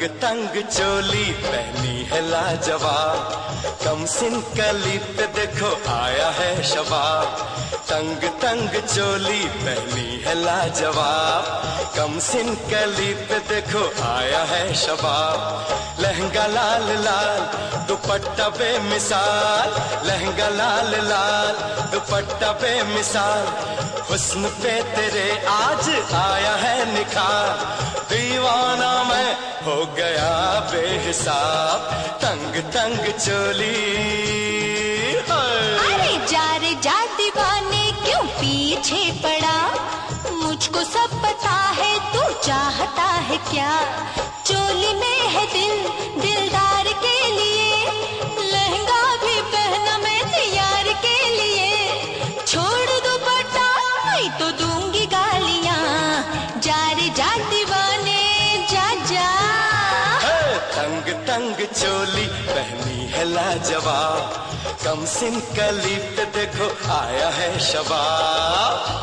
तंग चोली पहनी है लाजवाब, कम सिन कली पे देखो आया है शबाब। तंग तंग चोली पहनी है लाजवाब, कम सिन कली पे देखो आया है शबाब। लहंगा लाल लाल दुपट्टा बेमिसाल, लहंगा लाल लाल दुपट्टा बेमिसाल, हुस्न पे तेरे आज आया है निखार। दीवाना मैं हो गया बेहिसाब, तंग तंग चोली। अरे जा रे जा दीवाने क्यों पीछे पड़ा, मुझको सब पता है तू चाहता है क्या। चोली में है दिल दिलदार के लिए, लहंगा भी पहना मैं तैयार के लिए। छोड़ दुपट्टा नहीं तो दूंगी गालियां, जा रे जा दीवाने जा जा। तंग तंग चोली पहनी है लाजवाब, कम सिन कली पे देखो आया है शबाब।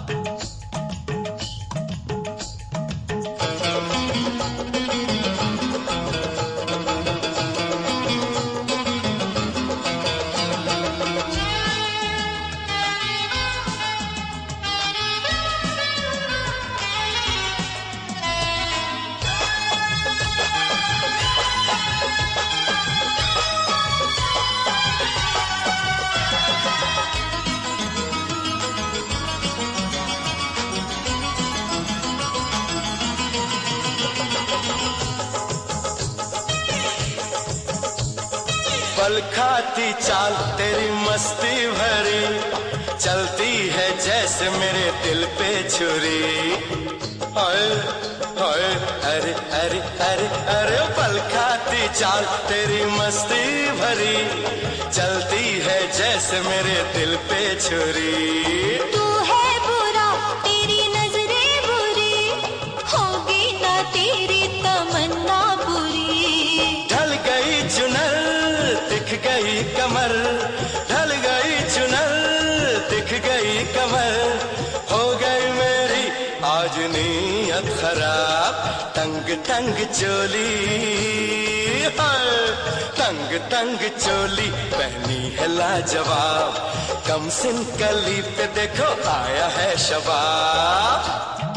पल खाती चाल तेरी मस्ती भरी, चलती है जैसे मेरे दिल पे छुरी। हाय हाय अरे अरे अरे अरे, पल खाती चाल तेरी मस्ती भरी, चलती है जैसे मेरे दिल पे छुरी। तू है बुरा तेरी नजरें बुरी, होगी ना तेरी तमन्ना बुरी। ढल गई चुनर दिख गई कमर, ढल गई चुनर दिख गई कमर, हो गई मेरी आज नीयत खराब। तंग तंग चोली, तंग तंग चोली पहनी है लाजवाब, कम सिन कली पे देखो आया है शबाब।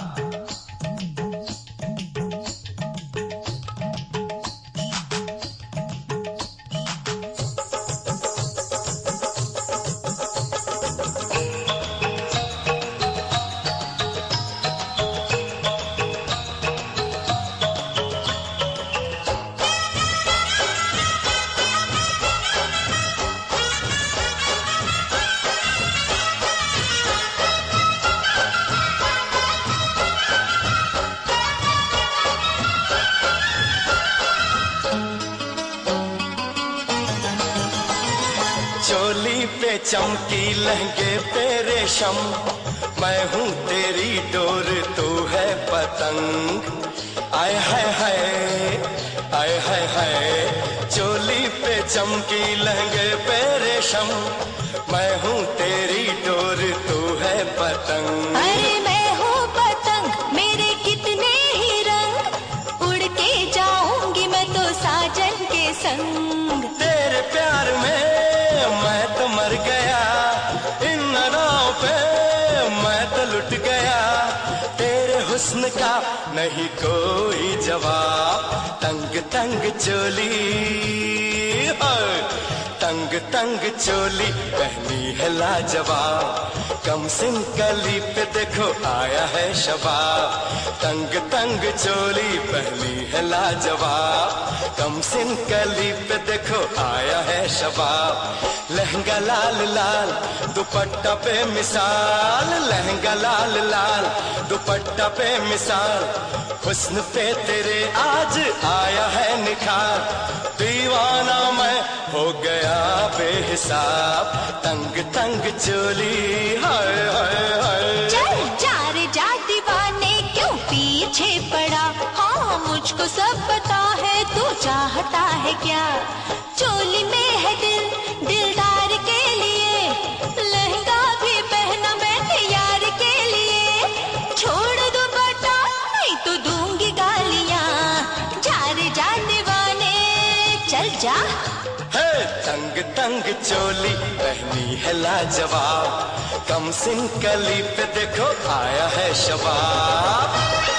चोली पे चमकी लहंगे पे रेशम, मैं हूँ तेरी डोर तू है पतंग। आय हाय हाय आय हाय हाय, चोली पे चमकी लहंगे पे रेशम, मैं हूँ तेरी डोर तू है पतंग। अरे मैं हूँ पतंग मेरे कितने ही रंग, उड़ के जाऊंगी मैं तो साजन के संग। तेरे प्यार में मैं तो मर गया, इन अदाओं पे मैं तो लुट गया, तेरे हुस्न का नहीं कोई जवाब। तंग तंग चोली, तंग तंग चोली पहनी है लाजवाब, कम सिन कली पे देखो आया है शबाब। तंग तंग चोली पहनी है लाजवाब, कम सिन कली पे देखो आया है शबाब। लहंगा लाल लाल दुपट्टा पे मिसाल, लहंगा लाल लाल दुपट्टा पे मिसाल, हुस्न पे तेरे आज आया है निखार। दीवाना मैं हो गया बेहिसाब, तंग तंग चोली। हाय हाय हाय, चल जा रे जा दीवाने क्यों पीछे पड़ा, हाँ मुझको सब पता है तू चाहता है क्या। चोली में है दिल दिलदार के लिए, लहंगा भी पहना मैं तैयार के लिए। छोड़ दुपट्टा नहीं तो दूंगी गालियां, जा रे जा तंग तंग चोली पहनी है लाजवाब, कम सिंह कली पे देखो आया है शबाब।